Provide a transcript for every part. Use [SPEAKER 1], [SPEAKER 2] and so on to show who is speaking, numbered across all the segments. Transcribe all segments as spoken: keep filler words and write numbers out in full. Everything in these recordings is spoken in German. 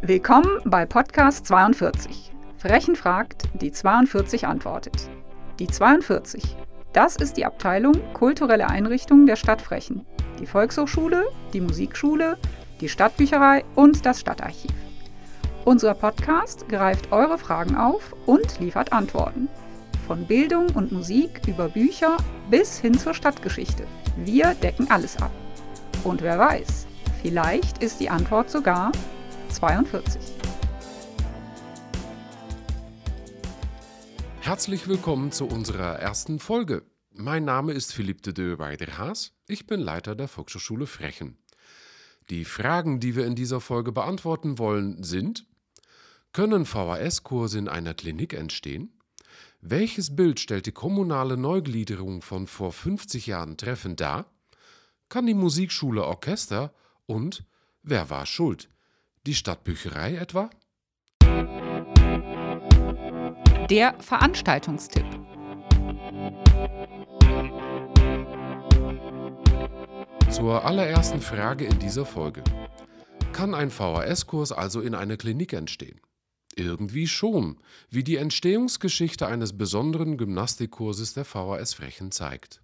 [SPEAKER 1] Willkommen bei Podcast zweiundvierzig. Frechen fragt, die zweiundvierzig antwortet. Die zweiundvierzig, das ist die Abteilung kulturelle Einrichtungen der Stadt Frechen. Die Volkshochschule, die Musikschule, die Stadtbücherei und das Stadtarchiv. Unser Podcast greift eure Fragen auf und liefert Antworten. Von Bildung und Musik über Bücher bis hin zur Stadtgeschichte. Wir decken alles ab. Und wer weiß, vielleicht ist die Antwort sogar zweiundvierzig.
[SPEAKER 2] Herzlich willkommen zu unserer ersten Folge. Mein Name ist Philippe de Deux-Weiderhaas. Ich bin Leiter der Volkshochschule Frechen. Die Fragen, die wir in dieser Folge beantworten wollen, sind: Können V H S-Kurse in einer Klinik entstehen? Welches Bild stellt die kommunale Neugliederung von vor fünfzig Jahren treffend dar? Kann die Musikschule Orchester? Und wer war schuld? Die Stadtbücherei etwa?
[SPEAKER 1] Der Veranstaltungstipp.
[SPEAKER 2] Zur allerersten Frage in dieser Folge. Kann ein V H S-Kurs also in einer Klinik entstehen? Irgendwie schon, wie die Entstehungsgeschichte eines besonderen Gymnastikkurses der V H S Frechen zeigt.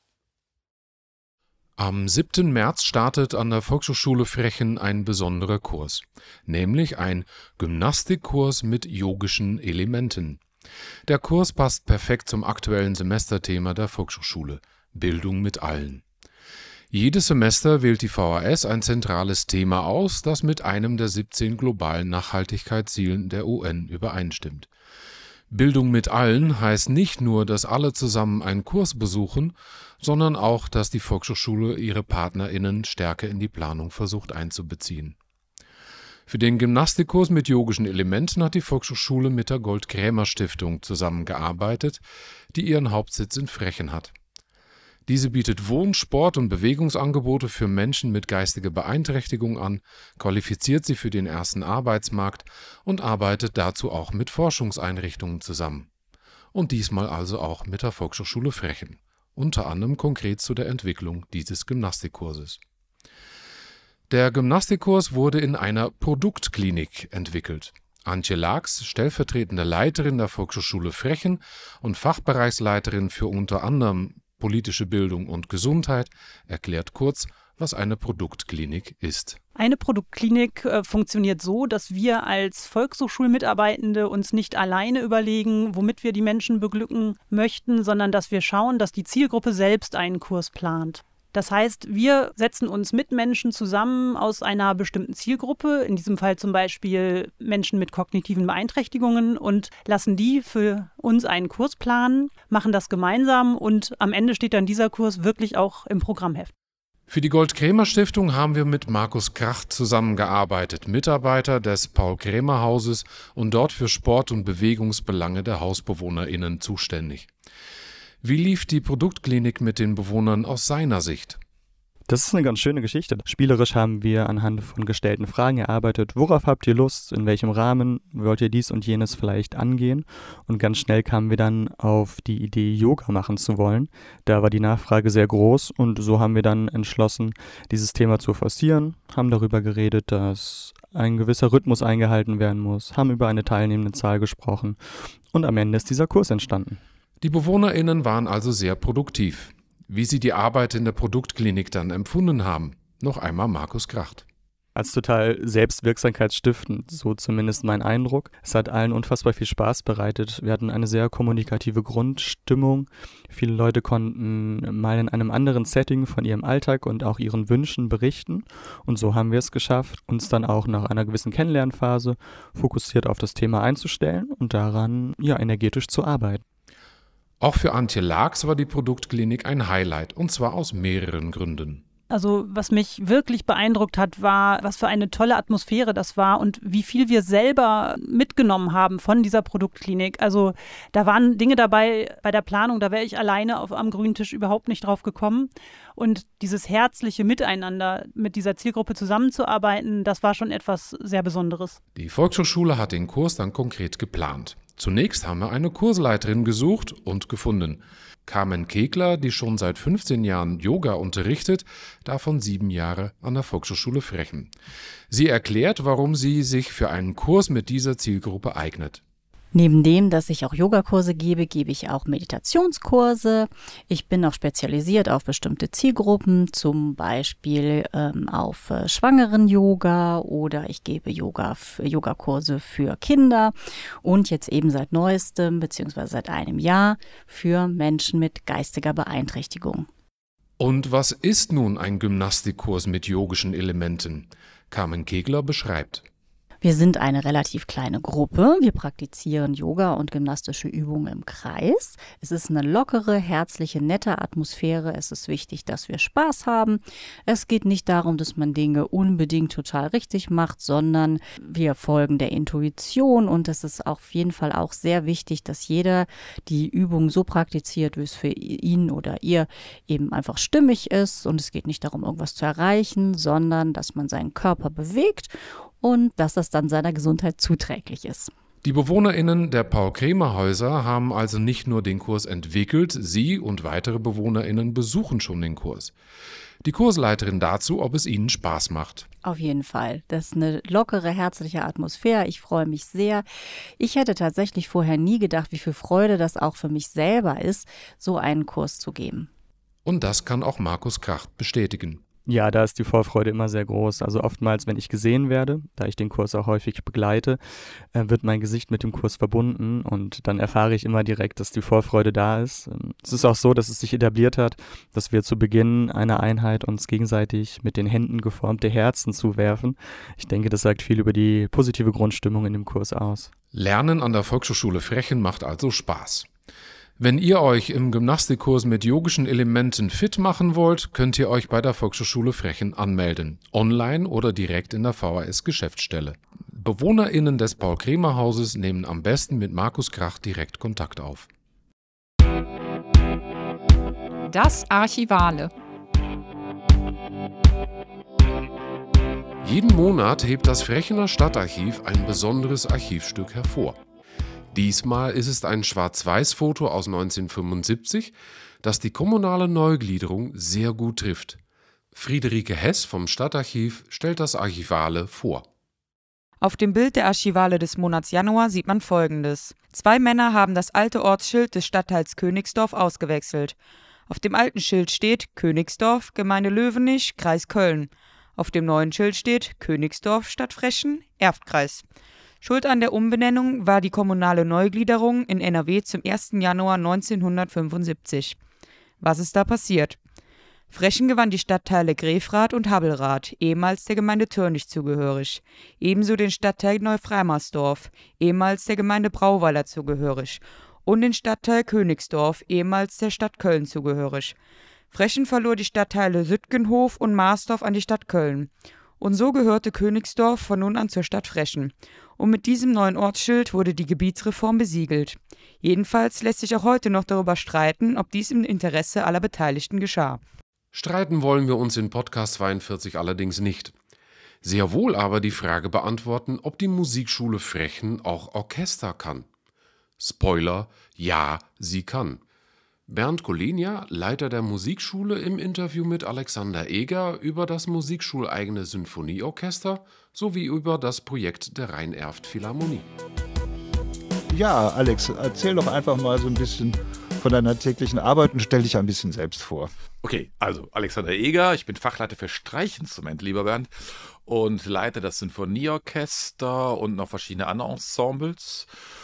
[SPEAKER 2] Am siebten März startet an der Volkshochschule Frechen ein besonderer Kurs, nämlich ein Gymnastikkurs mit yogischen Elementen. Der Kurs passt perfekt zum aktuellen Semesterthema der Volkshochschule, Bildung mit allen. Jedes Semester wählt die V H S ein zentrales Thema aus, das mit einem der siebzehn globalen Nachhaltigkeitszielen der U N übereinstimmt. Bildung mit allen heißt nicht nur, dass alle zusammen einen Kurs besuchen, sondern auch, dass die Volkshochschule ihre PartnerInnen stärker in die Planung versucht einzubeziehen. Für den Gymnastikkurs mit yogischen Elementen hat die Volkshochschule mit der Gold-Krämer-Stiftung zusammengearbeitet, die ihren Hauptsitz in Frechen hat. Diese bietet Wohn-, Sport- und Bewegungsangebote für Menschen mit geistiger Beeinträchtigung an, qualifiziert sie für den ersten Arbeitsmarkt und arbeitet dazu auch mit Forschungseinrichtungen zusammen. Und diesmal also auch mit der Volkshochschule Frechen, unter anderem konkret zu der Entwicklung dieses Gymnastikkurses. Der Gymnastikkurs wurde in einer Produktklinik entwickelt. Antje Laax, stellvertretende Leiterin der Volkshochschule Frechen und Fachbereichsleiterin für unter anderem politische Bildung und Gesundheit, erklärt kurz, was eine Produktklinik ist.
[SPEAKER 3] Eine Produktklinik äh, funktioniert so, dass wir als Volkshochschulmitarbeitende uns nicht alleine überlegen, womit wir die Menschen beglücken möchten, sondern dass wir schauen, dass die Zielgruppe selbst einen Kurs plant. Das heißt, wir setzen uns mit Menschen zusammen aus einer bestimmten Zielgruppe, in diesem Fall zum Beispiel Menschen mit kognitiven Beeinträchtigungen, und lassen die für uns einen Kurs planen, machen das gemeinsam und am Ende steht dann dieser Kurs wirklich auch im Programmheft.
[SPEAKER 2] Für die Gold-Krämer-Stiftung haben wir mit Markus Kracht zusammengearbeitet, Mitarbeiter des Paul-Krämer-Hauses und dort für Sport- und Bewegungsbelange der HausbewohnerInnen zuständig. Wie lief die Produktklinik mit den Bewohnern aus seiner Sicht?
[SPEAKER 4] Das ist eine ganz schöne Geschichte. Spielerisch haben wir anhand von gestellten Fragen erarbeitet, worauf habt ihr Lust, in welchem Rahmen wollt ihr dies und jenes vielleicht angehen, und ganz schnell kamen wir dann auf die Idee, Yoga machen zu wollen. Da war die Nachfrage sehr groß und so haben wir dann entschlossen, dieses Thema zu forcieren, haben darüber geredet, dass ein gewisser Rhythmus eingehalten werden muss, haben über eine teilnehmende Zahl gesprochen und am Ende ist dieser Kurs entstanden.
[SPEAKER 2] Die BewohnerInnen waren also sehr produktiv. Wie sie die Arbeit in der Produktklinik dann empfunden haben, noch einmal Markus Kracht.
[SPEAKER 4] Als total selbstwirksamkeitsstiftend, so zumindest mein Eindruck. Es hat allen unfassbar viel Spaß bereitet. Wir hatten eine sehr kommunikative Grundstimmung. Viele Leute konnten mal in einem anderen Setting von ihrem Alltag und auch ihren Wünschen berichten. Und so haben wir es geschafft, uns dann auch nach einer gewissen Kennenlernphase fokussiert auf das Thema einzustellen und daran ja energetisch zu arbeiten.
[SPEAKER 2] Auch für Antje Laax war die Produktklinik ein Highlight, und zwar aus mehreren Gründen.
[SPEAKER 3] Also was mich wirklich beeindruckt hat, war, was für eine tolle Atmosphäre das war und wie viel wir selber mitgenommen haben von dieser Produktklinik. Also da waren Dinge dabei bei der Planung, da wäre ich alleine auf, am grünen Tisch überhaupt nicht drauf gekommen. Und dieses herzliche Miteinander, mit dieser Zielgruppe zusammenzuarbeiten, das war schon etwas sehr Besonderes.
[SPEAKER 2] Die Volkshochschule hat den Kurs dann konkret geplant. Zunächst haben wir eine Kursleiterin gesucht und gefunden. Carmen Kegler, die schon seit fünfzehn Jahren Yoga unterrichtet, davon sieben Jahre an der Volkshochschule Frechen. Sie erklärt, warum sie sich für einen Kurs mit dieser Zielgruppe eignet.
[SPEAKER 5] Neben dem, dass ich auch Yogakurse gebe, gebe ich auch Meditationskurse. Ich bin auch spezialisiert auf bestimmte Zielgruppen, zum Beispiel ähm, auf äh, Schwangeren-Yoga oder ich gebe Yoga, Yogakurse für Kinder und jetzt eben seit neuestem beziehungsweise seit einem Jahr für Menschen mit geistiger Beeinträchtigung.
[SPEAKER 2] Und was ist nun ein Gymnastikkurs mit yogischen Elementen? Carmen Kegler beschreibt.
[SPEAKER 5] Wir sind eine relativ kleine Gruppe. Wir praktizieren Yoga und gymnastische Übungen im Kreis. Es ist eine lockere, herzliche, nette Atmosphäre. Es ist wichtig, dass wir Spaß haben. Es geht nicht darum, dass man Dinge unbedingt total richtig macht, sondern wir folgen der Intuition. Und es ist auf jeden Fall auch sehr wichtig, dass jeder die Übung so praktiziert, wie es für ihn oder ihr eben einfach stimmig ist. Und es geht nicht darum, irgendwas zu erreichen, sondern dass man seinen Körper bewegt und dass das dann seiner Gesundheit zuträglich ist.
[SPEAKER 2] Die BewohnerInnen der Paul-Kremer-Häuser haben also nicht nur den Kurs entwickelt, sie und weitere BewohnerInnen besuchen schon den Kurs. Die Kursleiterin dazu, ob es ihnen Spaß macht.
[SPEAKER 5] Auf jeden Fall. Das ist eine lockere, herzliche Atmosphäre. Ich freue mich sehr. Ich hätte tatsächlich vorher nie gedacht, wie viel Freude das auch für mich selber ist, so einen Kurs zu geben.
[SPEAKER 2] Und das kann auch Markus Kracht bestätigen.
[SPEAKER 4] Ja, da ist die Vorfreude immer sehr groß. Also oftmals, wenn ich gesehen werde, da ich den Kurs auch häufig begleite, äh, wird mein Gesicht mit dem Kurs verbunden und dann erfahre ich immer direkt, dass die Vorfreude da ist. Ähm, es ist auch so, dass es sich etabliert hat, dass wir zu Beginn einer Einheit uns gegenseitig mit den Händen geformte Herzen zuwerfen. Ich denke, das sagt viel über die positive Grundstimmung in dem Kurs aus.
[SPEAKER 2] Lernen an der Volkshochschule Frechen macht also Spaß. Wenn ihr euch im Gymnastikkurs mit yogischen Elementen fit machen wollt, könnt ihr euch bei der Volkshochschule Frechen anmelden, online oder direkt in der V H S-Geschäftsstelle. BewohnerInnen des Paul-Kremer-Hauses nehmen am besten mit Markus Kracht direkt Kontakt auf.
[SPEAKER 1] Das Archivale.
[SPEAKER 2] Jeden Monat hebt das Frechener Stadtarchiv ein besonderes Archivstück hervor. Diesmal ist es ein Schwarz-Weiß-Foto aus neunzehnhundertfünfundsiebzig, das die kommunale Neugliederung sehr gut trifft. Friederike Hess vom Stadtarchiv stellt das Archivale vor.
[SPEAKER 6] Auf dem Bild der Archivale des Monats Januar sieht man Folgendes. Zwei Männer haben das alte Ortsschild des Stadtteils Königsdorf ausgewechselt. Auf dem alten Schild steht Königsdorf, Gemeinde Löwenich, Kreis Köln. Auf dem neuen Schild steht Königsdorf, Stadt Frechen, Erftkreis. Schuld an der Umbenennung war die kommunale Neugliederung in N R W zum ersten Januar neunzehnhundertfünfundsiebzig. Was ist da passiert? Frechen gewann die Stadtteile Grefrath und Habelrath, ehemals der Gemeinde Türnich zugehörig, ebenso den Stadtteil Neufreimersdorf, ehemals der Gemeinde Brauweiler zugehörig, und den Stadtteil Königsdorf, ehemals der Stadt Köln zugehörig. Frechen verlor die Stadtteile Süttgenhof und Marsdorf an die Stadt Köln. Und so gehörte Königsdorf von nun an zur Stadt Frechen. Und mit diesem neuen Ortsschild wurde die Gebietsreform besiegelt. Jedenfalls lässt sich auch heute noch darüber streiten, ob dies im Interesse aller Beteiligten geschah.
[SPEAKER 2] Streiten wollen wir uns in Podcast zweiundvierzig allerdings nicht. Sehr wohl aber die Frage beantworten, ob die Musikschule Frechen auch Orchester kann. Spoiler, ja, sie kann. Bernd Kolenia, Leiter der Musikschule, im Interview mit Alexander Eger über das musikschuleigene Sinfonieorchester sowie über das Projekt der Rhein-Erft-Philharmonie.
[SPEAKER 7] Ja, Alex, erzähl doch einfach mal so ein bisschen von deiner täglichen Arbeit und stell dich ein bisschen selbst vor.
[SPEAKER 8] Okay, also Alexander Eger, ich bin Fachleiter für Streichinstrumente, lieber Bernd, und leite das Sinfonieorchester und noch verschiedene andere Ensembles.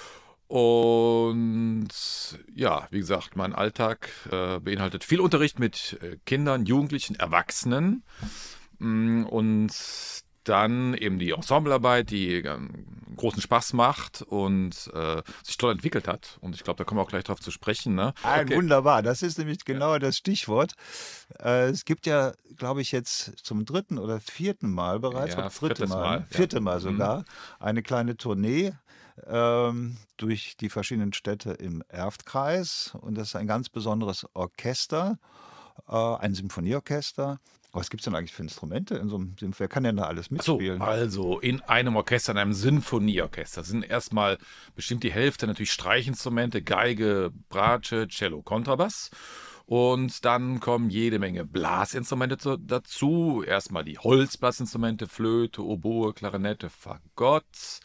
[SPEAKER 8] Und ja, wie gesagt, mein Alltag äh, beinhaltet viel Unterricht mit äh, Kindern, Jugendlichen, Erwachsenen mm, und dann eben die Ensemblearbeit, die äh, großen Spaß macht und äh, sich toll entwickelt hat. Und ich glaube, da kommen wir auch gleich drauf zu sprechen. Ne?
[SPEAKER 7] Ein
[SPEAKER 8] Okay.
[SPEAKER 7] Wunderbar, das ist nämlich genau das Stichwort. Äh, es gibt ja, glaube ich, jetzt zum dritten oder vierten Mal bereits,
[SPEAKER 8] Ja,
[SPEAKER 7] oder dritte
[SPEAKER 8] viertes
[SPEAKER 7] Mal,
[SPEAKER 8] Mal,
[SPEAKER 7] ne?
[SPEAKER 8] ja.
[SPEAKER 7] vierte Mal sogar,
[SPEAKER 8] Mhm.
[SPEAKER 7] eine kleine Tournee ähm, durch die verschiedenen Städte im Erftkreis. Und das ist ein ganz besonderes Orchester, äh, ein Symphonieorchester. Was gibt es denn eigentlich für Instrumente in so einem Sinf? Wer kann denn da alles
[SPEAKER 8] So,
[SPEAKER 7] mitspielen?
[SPEAKER 8] also in einem Orchester, in einem Sinfonieorchester sind erstmal bestimmt die Hälfte natürlich Streichinstrumente, Geige, Bratsche, Cello, Kontrabass. Und dann kommen jede Menge Blasinstrumente zu, dazu. Erstmal die Holzblasinstrumente, Flöte, Oboe, Klarinette, Fagott.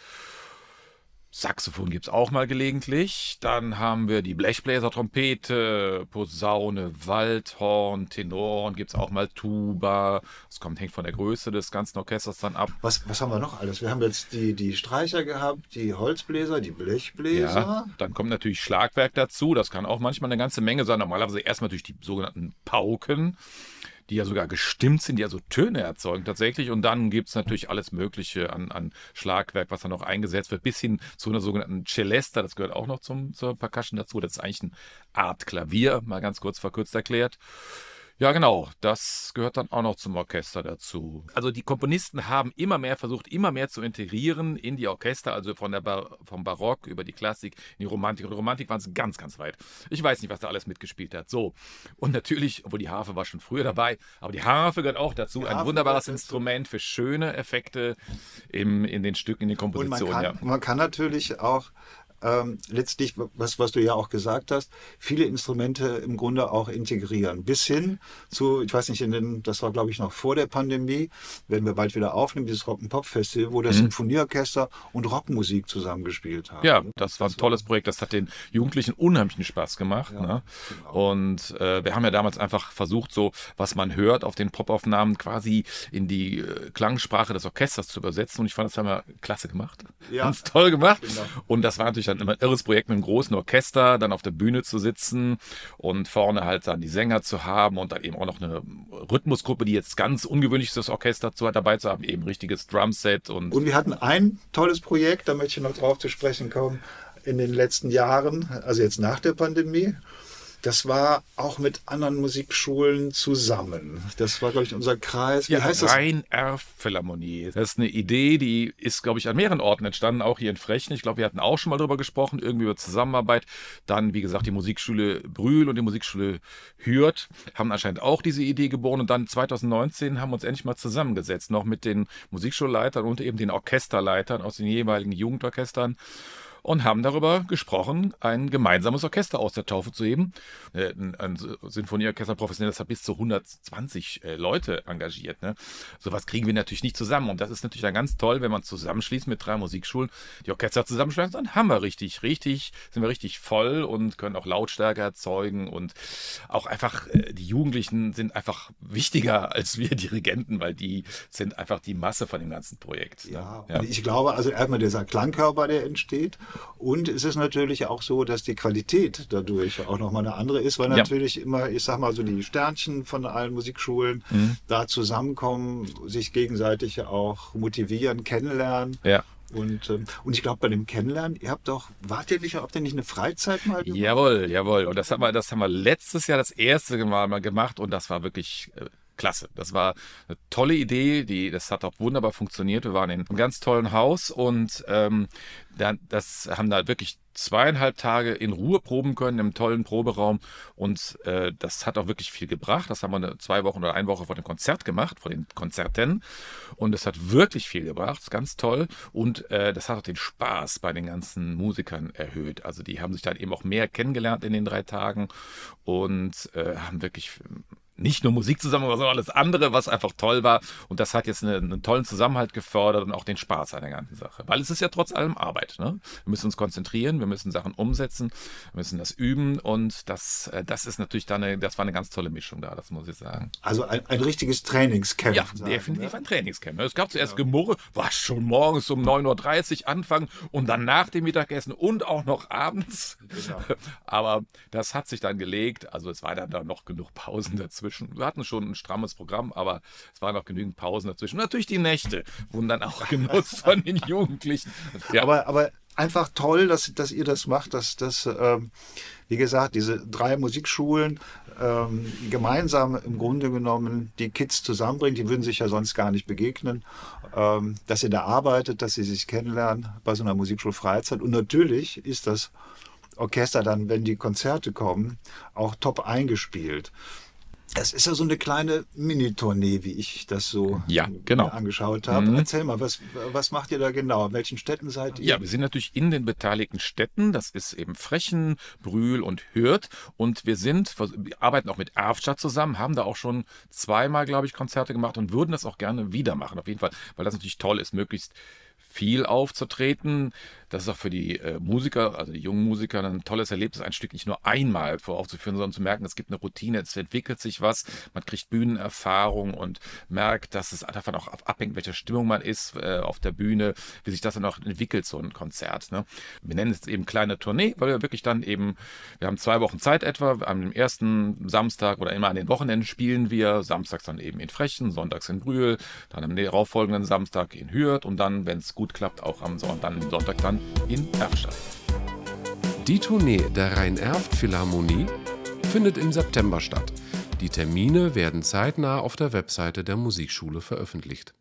[SPEAKER 8] Saxophon gibt es auch mal gelegentlich. Dann haben wir die Blechbläser, Trompete, Posaune, Waldhorn, Tenorhorn gibt es auch mal, Tuba. Das kommt, hängt von der Größe des ganzen Orchesters dann ab.
[SPEAKER 7] Was, was haben wir noch alles? Wir haben jetzt die, die Streicher gehabt, die Holzbläser, die Blechbläser.
[SPEAKER 8] Ja, dann kommt natürlich Schlagwerk dazu. Das kann auch manchmal eine ganze Menge sein. Normalerweise erstmal durch die sogenannten Pauken, die ja sogar gestimmt sind, die ja so Töne erzeugen tatsächlich. Und dann gibt es natürlich alles Mögliche an, an Schlagwerk, was dann noch eingesetzt wird, bis hin zu einer sogenannten Celesta. Das gehört auch noch zum, zur Percussion dazu. Das ist eigentlich eine Art Klavier, mal ganz kurz verkürzt erklärt. Ja, genau, das gehört dann auch noch zum Orchester dazu. Also die Komponisten haben immer mehr versucht, immer mehr zu integrieren in die Orchester, also von der Bar- vom Barock über die Klassik in die Romantik. Und Romantik waren sie ganz, ganz weit. Ich weiß nicht, was da alles mitgespielt hat. So, und natürlich, obwohl die Harfe war schon früher dabei, aber die Harfe gehört auch dazu. Ein wunderbares Instrument für schöne Effekte im, in den Stücken, in den Kompositionen.
[SPEAKER 7] Und man kann, ja. man kann natürlich auch Ähm, letztlich, was, was du ja auch gesagt hast, viele Instrumente im Grunde auch integrieren. Bis hin zu, ich weiß nicht, in den, das war glaube ich noch vor der Pandemie, werden wir bald wieder aufnehmen, dieses Rock'n'Pop-Festival, wo das mhm. Symphonieorchester und Rockmusik zusammengespielt haben.
[SPEAKER 8] Ja, das war ein tolles Projekt, das hat den Jugendlichen unheimlichen Spaß gemacht.
[SPEAKER 7] Ja,
[SPEAKER 8] ne?
[SPEAKER 7] genau.
[SPEAKER 8] Und äh, wir haben ja damals einfach versucht, so was man hört auf den Popaufnahmen quasi in die äh, Klangsprache des Orchesters zu übersetzen. Und ich fand, das haben wir klasse gemacht.
[SPEAKER 7] Ja.
[SPEAKER 8] Ganz toll gemacht.
[SPEAKER 7] Genau.
[SPEAKER 8] Und das war natürlich dann immer ein irres Projekt mit einem großen Orchester, dann auf der Bühne zu sitzen und vorne halt dann die Sänger zu haben und dann eben auch noch eine Rhythmusgruppe, die jetzt ganz ungewöhnlich ist, das Orchester zu, dabei zu haben, eben richtiges Drumset. Und,
[SPEAKER 7] und wir hatten ein tolles Projekt, da möchte ich noch drauf zu sprechen kommen, in den letzten Jahren, also jetzt nach der Pandemie. Das war auch mit anderen Musikschulen zusammen. Das war, glaube ich, unser Kreis. Wie
[SPEAKER 8] ja,
[SPEAKER 7] heißt das?
[SPEAKER 8] Rhein-Erf-Philharmonie. Das ist eine Idee, die ist, glaube ich, an mehreren Orten entstanden, auch hier in Frechen. Ich glaube, wir hatten auch schon mal drüber gesprochen, irgendwie über Zusammenarbeit. Dann, wie gesagt, die Musikschule Brühl und die Musikschule Hürth haben anscheinend auch diese Idee geboren. Und dann zwanzig neunzehn haben wir uns endlich mal zusammengesetzt, noch mit den Musikschulleitern und eben den Orchesterleitern aus den jeweiligen Jugendorchestern. Und haben darüber gesprochen, ein gemeinsames Orchester aus der Taufe zu heben. Ein, ein Sinfonieorchester professionell, das hat bis zu hundertzwanzig äh, Leute engagiert. Ne? Sowas kriegen wir natürlich nicht zusammen. Und das ist natürlich dann ganz toll, wenn man zusammenschließt mit drei Musikschulen, die Orchester zusammenschließt, dann haben wir richtig, richtig, sind wir richtig voll und können auch Lautstärke erzeugen. Und auch einfach, äh, die Jugendlichen sind einfach wichtiger als wir Dirigenten, weil die sind einfach die Masse von dem ganzen Projekt. Ne?
[SPEAKER 7] Ja,
[SPEAKER 8] ja.
[SPEAKER 7] Und ich glaube, also erstmal dieser Klangkörper, der entsteht. Und es ist natürlich auch so, dass die Qualität dadurch auch nochmal eine andere ist, weil natürlich ja. immer, ich sag mal so, die Sternchen von allen Musikschulen mhm. da zusammenkommen, sich gegenseitig auch motivieren, kennenlernen.
[SPEAKER 8] Ja.
[SPEAKER 7] Und, und ich glaube, bei dem Kennenlernen, ihr habt doch, wart ihr nicht, habt ihr nicht eine Freizeit mal gemacht?
[SPEAKER 8] Jawohl, jawohl. Und das haben wir, das haben wir letztes Jahr das erste Mal mal gemacht und das war wirklich äh, klasse. Das war eine tolle Idee, die, das hat auch wunderbar funktioniert. Wir waren in einem ganz tollen Haus und ähm, dann, das haben da wirklich zweieinhalb Tage in Ruhe proben können im tollen Proberaum und äh, das hat auch wirklich viel gebracht. Das haben wir eine, zwei Wochen oder eine Woche vor dem Konzert gemacht, vor den Konzerten und es hat wirklich viel gebracht, ist ganz toll und äh, das hat auch den Spaß bei den ganzen Musikern erhöht. Also die haben sich dann eben auch mehr kennengelernt in den drei Tagen und äh, haben wirklich nicht nur Musik zusammen, sondern alles andere, was einfach toll war. Und das hat jetzt eine, einen tollen Zusammenhalt gefördert und auch den Spaß an der ganzen Sache. Weil es ist ja trotz allem Arbeit. Ne? Wir müssen uns konzentrieren, wir müssen Sachen umsetzen, wir müssen das üben. Und das, das ist natürlich dann eine, das war eine ganz tolle Mischung da, das muss ich sagen.
[SPEAKER 7] Also ein, ein richtiges Trainingscamp.
[SPEAKER 8] Ja,
[SPEAKER 7] sagen,
[SPEAKER 8] definitiv
[SPEAKER 7] ne?
[SPEAKER 8] ein Trainingscamp. Es gab zuerst ja. Gemurre, was schon morgens um neun Uhr dreißig anfangen und dann nach dem Mittagessen und auch noch abends. Genau. Aber das hat sich dann gelegt. Also es war dann da noch genug Pausen dazwischen. Wir hatten schon ein strammes Programm, aber es waren noch genügend Pausen dazwischen. Und natürlich die Nächte wurden dann auch genutzt von den Jugendlichen. Ja.
[SPEAKER 7] Aber, aber einfach toll, dass, dass ihr das macht, dass, dass ähm, wie gesagt, diese drei Musikschulen ähm, gemeinsam im Grunde genommen die Kids zusammenbringen. Die würden sich ja sonst gar nicht begegnen. Ähm, dass ihr da arbeitet, dass sie sich kennenlernen bei so einer Musikschulfreizeit. Und natürlich ist das Orchester dann, wenn die Konzerte kommen, auch top eingespielt. Das ist ja so eine kleine Mini-Tournee, wie ich das so
[SPEAKER 8] ja, genau.
[SPEAKER 7] angeschaut habe. Mhm. Erzähl mal, was, was macht ihr da genau? In welchen Städten seid ihr?
[SPEAKER 8] Ja, wir sind natürlich in den beteiligten Städten. Das ist eben Frechen, Brühl und Hürth. Und wir sind, wir arbeiten auch mit Erftstadt zusammen, haben da auch schon zweimal, glaube ich, Konzerte gemacht und würden das auch gerne wieder machen. Auf jeden Fall, weil das natürlich toll ist, möglichst viel aufzutreten. Das ist auch für die äh, Musiker, also die jungen Musiker, ein tolles Erlebnis, ein Stück nicht nur einmal voraufzuführen, sondern zu merken, es gibt eine Routine, es entwickelt sich was, man kriegt Bühnenerfahrung und merkt, dass es davon auch abhängt, welche Stimmung man ist äh, auf der Bühne, wie sich das dann auch entwickelt, so ein Konzert. Ne? Wir nennen es eben kleine Tournee, weil wir wirklich dann eben, wir haben zwei Wochen Zeit etwa, am ersten Samstag oder immer an den Wochenenden spielen wir, samstags dann eben in Frechen, sonntags in Brühl, dann am darauffolgenden Samstag in Hürth und dann, wenn es gut klappt, auch am Sonntag dann, Sonntag dann in Erftstadt.
[SPEAKER 2] Die Tournee der Rhein-Erft-Philharmonie findet im September statt. Die Termine werden zeitnah auf der Webseite der Musikschule veröffentlicht.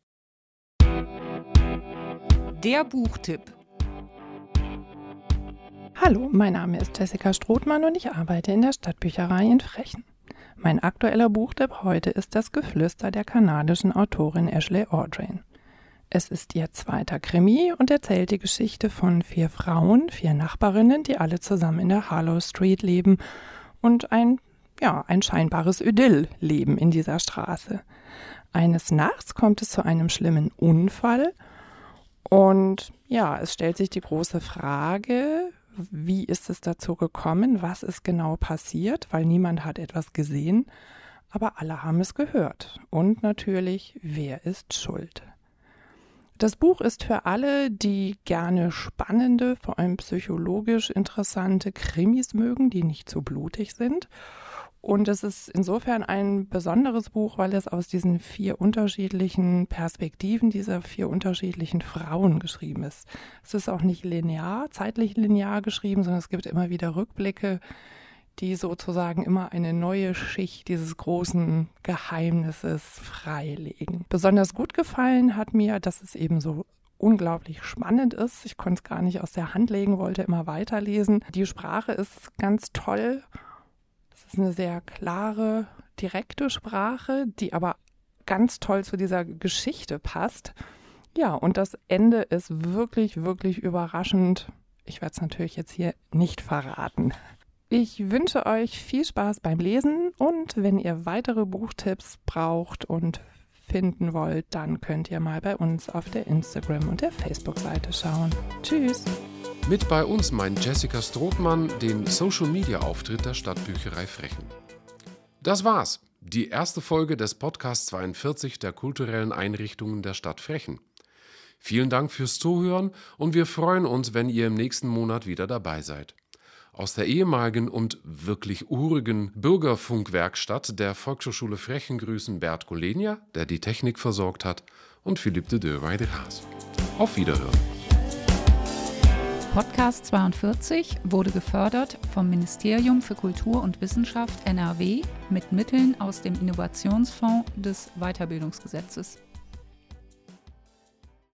[SPEAKER 1] Der Buchtipp.
[SPEAKER 9] Hallo, mein Name ist Jessica Strothmann und ich arbeite in der Stadtbücherei in Frechen. Mein aktueller Buchtipp heute ist Das Geflüster der kanadischen Autorin Ashley Audrain. Es ist ihr zweiter Krimi und erzählt die Geschichte von vier Frauen, vier Nachbarinnen, die alle zusammen in der Harlow Street leben und ein, ja, ein scheinbares Idyll leben in dieser Straße. Eines Nachts kommt es zu einem schlimmen Unfall und ja, es stellt sich die große Frage, wie ist es dazu gekommen, was ist genau passiert, weil niemand hat etwas gesehen, aber alle haben es gehört. Und natürlich, wer ist schuld? Das Buch ist für alle, die gerne spannende, vor allem psychologisch interessante Krimis mögen, die nicht zu blutig sind. Und es ist insofern ein besonderes Buch, weil es aus diesen vier unterschiedlichen Perspektiven dieser vier unterschiedlichen Frauen geschrieben ist. Es ist auch nicht linear, zeitlich linear geschrieben, sondern es gibt immer wieder Rückblicke, die sozusagen immer eine neue Schicht dieses großen Geheimnisses freilegen. Besonders gut gefallen hat mir, dass es eben so unglaublich spannend ist. Ich konnte es gar nicht aus der Hand legen, wollte immer weiterlesen. Die Sprache ist ganz toll. Es ist eine sehr klare, direkte Sprache, die aber ganz toll zu dieser Geschichte passt. Ja, und das Ende ist wirklich, wirklich überraschend. Ich werde es natürlich jetzt hier nicht verraten. Ich wünsche euch viel Spaß beim Lesen und wenn ihr weitere Buchtipps braucht und finden wollt, dann könnt ihr mal bei uns auf der Instagram- und der Facebook-Seite schauen. Tschüss!
[SPEAKER 2] Mit bei uns meint Jessica Strothmann den Social-Media-Auftritt der Stadtbücherei Frechen. Das war's, die erste Folge des Podcast zweiundvierzig der kulturellen Einrichtungen der Stadt Frechen. Vielen Dank fürs Zuhören und wir freuen uns, wenn ihr im nächsten Monat wieder dabei seid. Aus der ehemaligen und wirklich urigen Bürgerfunkwerkstatt der Volkshochschule Frechen grüßen Bert Golenia, der die Technik versorgt hat, und Philippe de Deurweide-Haas. Auf Wiederhören.
[SPEAKER 1] Podcast zweiundvierzig wurde gefördert vom Ministerium für Kultur und Wissenschaft N R W mit Mitteln aus dem Innovationsfonds des Weiterbildungsgesetzes.